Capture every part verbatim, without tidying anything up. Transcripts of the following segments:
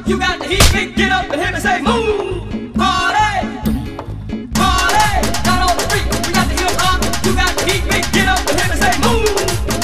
You got the heat, big, get up and hit me, say move. Party, party, down on the street. We got the hip hop. You got the heat, big, get up and hit me, say move.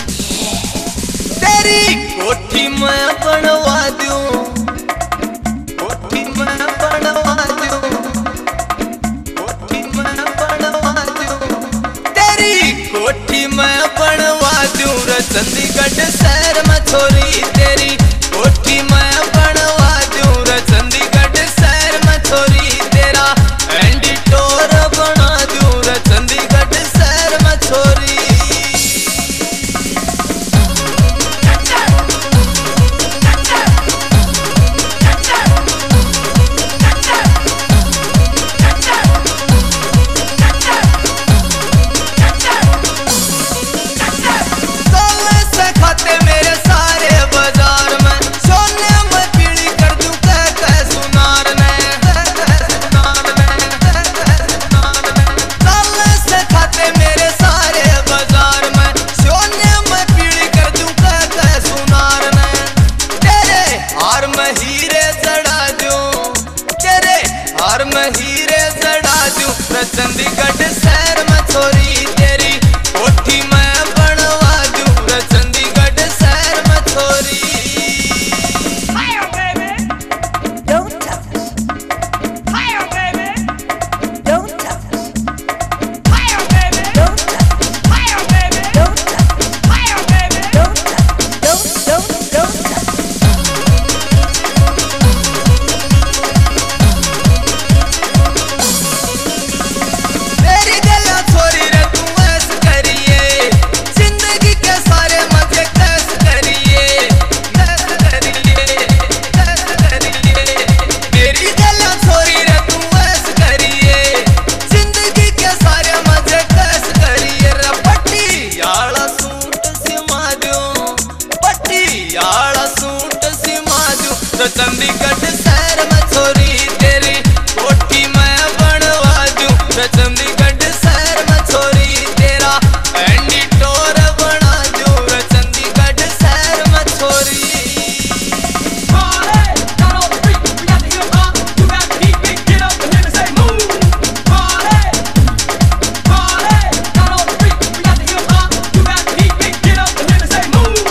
तेरी कोठी मैं बनवा दूं, कोठी मैं बनवा दूं, कोठी मैं बनवा दूं, तेरी कोठी मैं बनवा दूं रे चंडीगढ़ शहर में छोरी तेरी कोठी मैं बनवा दूं रे चंडीगढ़ शहर में छोरी तेरा एंडिटोर बना दूं रे चंडीगढ़ शहर में छोरी चंडीगढ़ शहर में छोरी तेरी कोठी मैं बनवा दूं रे चंडीगढ़ शहर में छोरी Higher, baby. Don't touch us. Higher, baby. Don't touch us. Higher, baby. Don't touch us. Higher, baby. Don't touch us. Higher, baby. Don't touch us. Don't, don't, don't touch us. तो चंडीगढ़ शहर में छोरी तेरी कोठी मैं बनवा दूं तो चंडीगढ़ शहर में छोरी तेरा एंडिटोर बना दूं तो चंडीगढ़ शहर में छोरी Party, down on the street. We got the hip hop. You got the heat, big, get up and hit me, say move. Party, party, down on the street. We got the hip hop. You got the heat, big, get up and hit me, say move.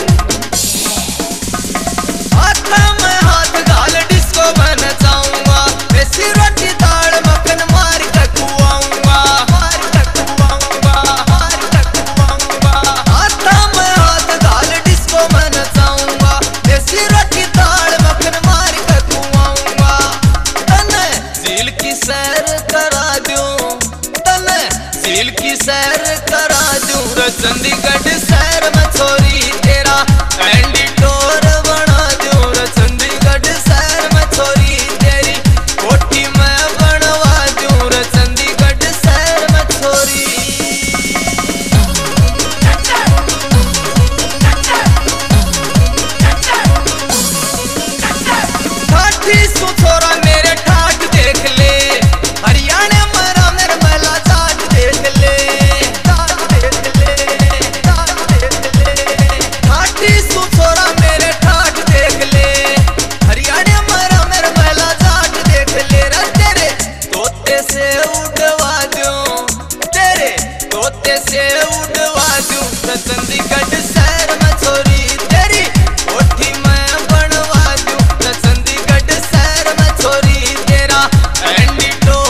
हाथ में हाथ गाल disco बन जाऊंगा देसी रोटी दाल मक्खन मार के खुआऊंगा मार के खुआऊंगा मार के खुआऊंगा हाथ में हाथ गाल डिस्को बन जाऊंगा देसी रोटी दाल मक्खन मार के खुआऊंगा तने झील की सैर करा दूं तने झील की सैर करा दूं रे चंडीगढ़ शहर में छोरी तेरा एंडिटोर बना दूं रे चंडीगढ़ शहर में छोरी तेरी कोठी मैं बनवा दूं रे चंडीगढ़ शहर में छोरी ठाठी सु छोरा मेरे ठाठ देख ले हरियाणा मरा मेरे मला चाट देख ले चाट देख ले चाट देख ले ठाठी सु छोरा मेरे ठाठ देख ले हरियाणा मरा मेरे मला चाट देख ले रे तेरे तोते से उड़वा दूं तेरे तोते से उड़वा दूं तो चंडीगढ़ शहर में छोरी तेरी कोठी मैं बनवा दूं तो चंडीगढ़ शहर में छोरी तेरा एंडिटोर